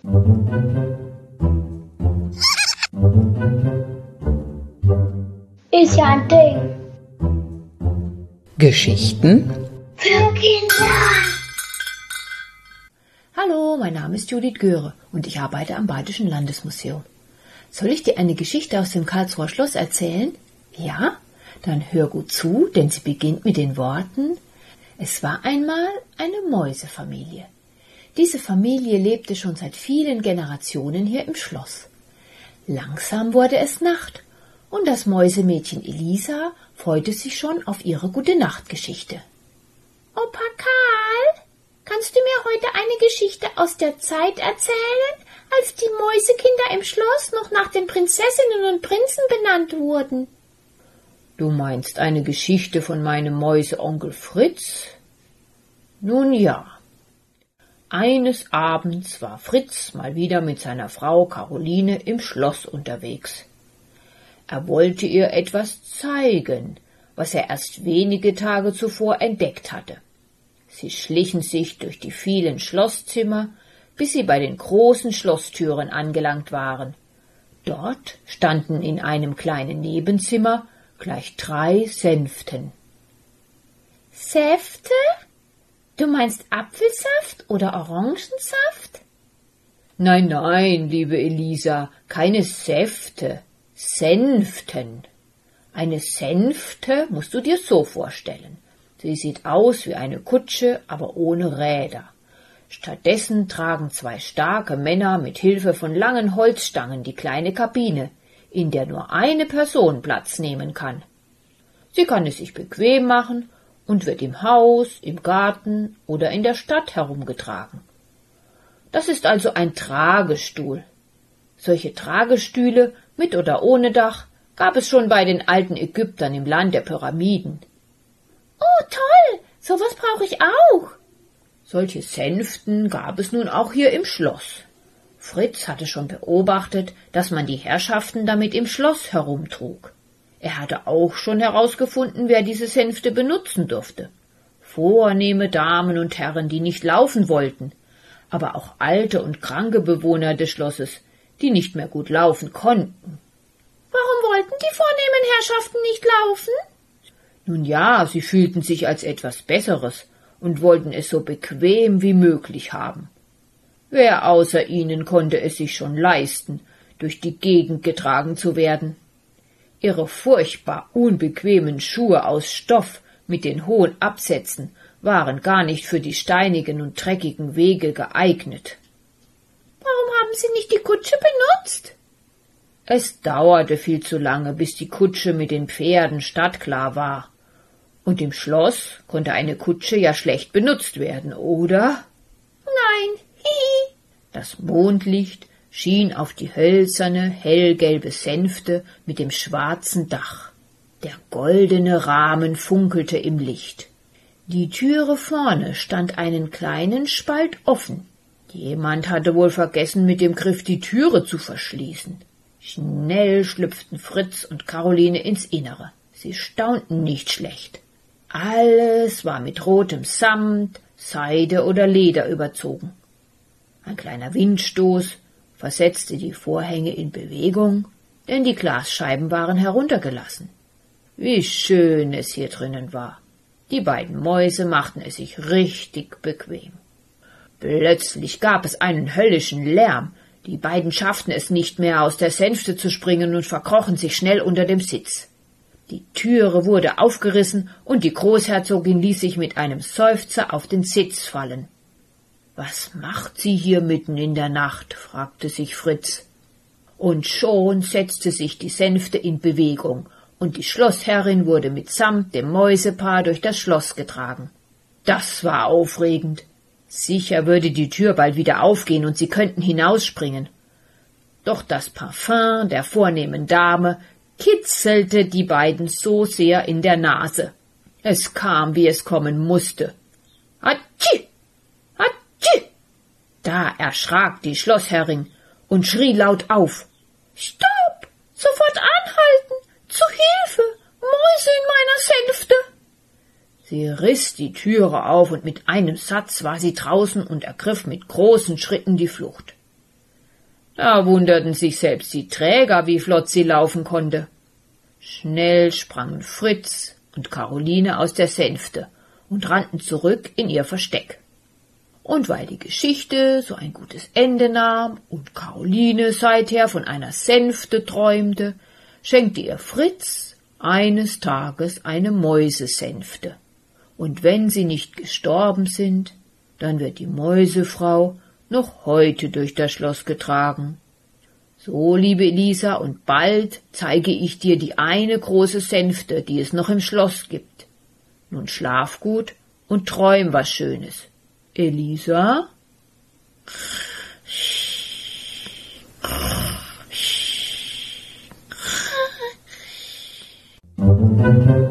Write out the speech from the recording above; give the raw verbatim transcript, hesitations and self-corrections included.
Ist ja ein Ding. Geschichten Für Kinder. Hallo, mein Name ist Judith Göre und ich arbeite am Badischen Landesmuseum. Soll ich dir eine Geschichte aus dem Karlsruher Schloss erzählen? Ja? Dann hör gut zu, denn sie beginnt mit den Worten: Es war einmal eine Mäusefamilie. Diese Familie lebte schon seit vielen Generationen hier im Schloss. Langsam wurde es Nacht und das Mäusemädchen Elisa freute sich schon auf ihre Gute-Nacht-Geschichte. Opa Karl, kannst du mir heute eine Geschichte aus der Zeit erzählen, als die Mäusekinder im Schloss noch nach den Prinzessinnen und Prinzen benannt wurden? Du meinst eine Geschichte von meinem Mäuseonkel Fritz? Nun ja. Eines Abends war Fritz mal wieder mit seiner Frau Caroline im Schloss unterwegs. Er wollte ihr etwas zeigen, was er erst wenige Tage zuvor entdeckt hatte. Sie schlichen sich durch die vielen Schlosszimmer, bis sie bei den großen Schlosstüren angelangt waren. Dort standen in einem kleinen Nebenzimmer gleich drei Sänften. Säfte? Du meinst Apfelsaft oder Orangensaft? Nein, nein, liebe Elisa, keine Säfte, Sänften. Eine Sänfte musst du dir so vorstellen. Sie sieht aus wie eine Kutsche, aber ohne Räder. Stattdessen tragen zwei starke Männer mit Hilfe von langen Holzstangen die kleine Kabine, in der nur eine Person Platz nehmen kann. Sie kann es sich bequem machen und wird im Haus, im Garten oder in der Stadt herumgetragen. Das ist also ein Tragestuhl. Solche Tragestühle, mit oder ohne Dach, gab es schon bei den alten Ägyptern im Land der Pyramiden. Oh, toll! Sowas brauche ich auch! Solche Sänften gab es nun auch hier im Schloss. Fritz hatte schon beobachtet, dass man die Herrschaften damit im Schloss herumtrug. Er hatte auch schon herausgefunden, wer diese Sänfte benutzen durfte. Vornehme Damen und Herren, die nicht laufen wollten, aber auch alte und kranke Bewohner des Schlosses, die nicht mehr gut laufen konnten. Warum wollten die vornehmen Herrschaften nicht laufen? Nun ja, sie fühlten sich als etwas Besseres und wollten es so bequem wie möglich haben. Wer außer ihnen konnte es sich schon leisten, durch die Gegend getragen zu werden? Ihre furchtbar unbequemen Schuhe aus Stoff mit den hohen Absätzen waren gar nicht für die steinigen und dreckigen Wege geeignet. Warum haben Sie nicht die Kutsche benutzt? Es dauerte viel zu lange, bis die Kutsche mit den Pferden stadtklar war. Und im Schloss konnte eine Kutsche ja schlecht benutzt werden, oder? Nein, hihi. Das Mondlicht schien auf die hölzerne, hellgelbe Sänfte mit dem schwarzen Dach. Der goldene Rahmen funkelte im Licht. Die Türe vorne stand einen kleinen Spalt offen. Jemand hatte wohl vergessen, mit dem Griff die Türe zu verschließen. Schnell schlüpften Fritz und Caroline ins Innere. Sie staunten nicht schlecht. Alles war mit rotem Samt, Seide oder Leder überzogen. Ein kleiner Windstoß versetzte die Vorhänge in Bewegung, denn die Glasscheiben waren heruntergelassen. Wie schön es hier drinnen war. Die beiden Mäuse machten es sich richtig bequem. Plötzlich gab es einen höllischen Lärm. Die beiden schafften es nicht mehr, aus der Sänfte zu springen und verkrochen sich schnell unter dem Sitz. Die Türe wurde aufgerissen und die Großherzogin ließ sich mit einem Seufzer auf den Sitz fallen. »Was macht sie hier mitten in der Nacht?« fragte sich Fritz. Und schon setzte sich die Sänfte in Bewegung, und die Schlossherrin wurde mitsamt dem Mäusepaar durch das Schloss getragen. Das war aufregend. Sicher würde die Tür bald wieder aufgehen und sie könnten hinausspringen. Doch das Parfum der vornehmen Dame kitzelte die beiden so sehr in der Nase. Es kam, wie es kommen musste. Hatschi! Hatschi! Da erschrak die Schlossherrin und schrie laut auf. »Stopp! Sofort anhalten! Zu Hilfe! Mäuse in meiner Sänfte!« Sie riss die Türe auf, und mit einem Satz war sie draußen und ergriff mit großen Schritten die Flucht. Da wunderten sich selbst die Träger, wie flott sie laufen konnte. Schnell sprangen Fritz und Karoline aus der Sänfte und rannten zurück in ihr Versteck. Und weil die Geschichte so ein gutes Ende nahm und Karoline seither von einer Sänfte träumte, schenkte ihr Fritz eines Tages eine Mäusesänfte. Und wenn sie nicht gestorben sind, dann wird die Mäusefrau noch heute durch das Schloss getragen. So, liebe Elisa, und bald zeige ich dir die eine große Sänfte, die es noch im Schloss gibt. Nun schlaf gut und träum was Schönes. Elisa? Thank you.